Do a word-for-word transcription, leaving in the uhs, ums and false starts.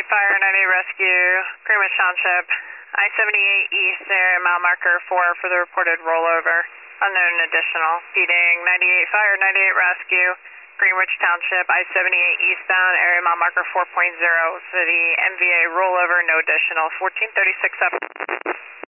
ninety-eight Fire, ninety-eight Rescue, Greenwich Township, I seventy-eight East there, mile marker four for the reported rollover. Unknown additional. Feeding ninety-eight Fire, ninety-eight Rescue, Greenwich Township, I seventy-eight eastbound, area mile marker four point zero for the M V A rollover, no additional. fourteen thirty-six up.